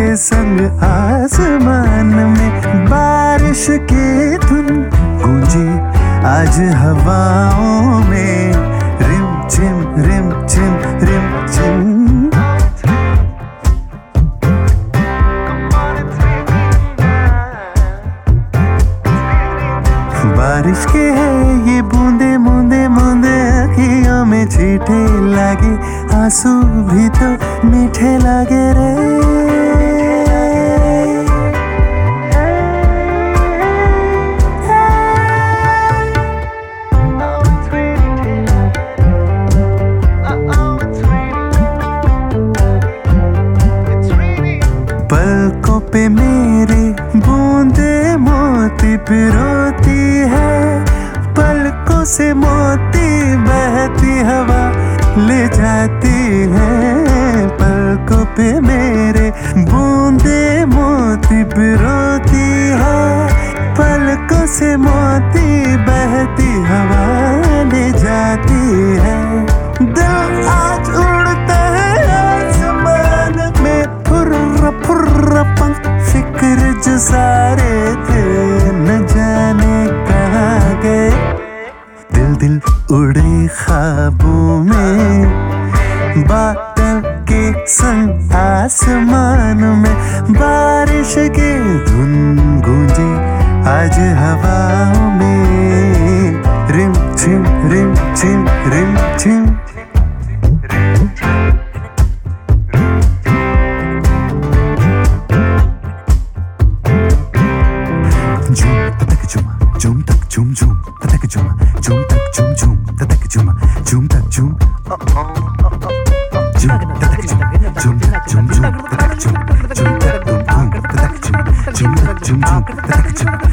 संग आसमान में बारिश की धुन गूंजी आज हवाओं में, रिम झिम रिम झिम रिम झिम। बारिश के है ये बूंदे बूंदे बूंदे अखियों में छींटे लागे, आंसू भी तो मीठे लागे रे। पलकों पे मेरे बूंदे मोती पिरोती है, पलकों से मोती बहती हवा ले जाती है। पलकों पे मेरे बूंदे मोती पिरोती है, पलकों से मोती बहती हवा ले जाती है। दिल आज उड़ता है आसमान में, फुर्र फुर्र पंख फिक्र जो सारे थे न जाने कहाँ गए। दिल दिल उड़े ख्वाबों में, बादल के संग आसमान में बारिश की धुन गूंजी आज हवाओं में, रिम झिम रिम झिम रिम झिम। Zoom tak zoom zoom, tak zoom, zoom tak zoom zoom, tak zoom, zoom tak zoom, zoom tak zoom, zoom tak zoom zoom, tak zoom, zoom tak zoom, tak zoom, zoom tak zoom zoom, tak zoom.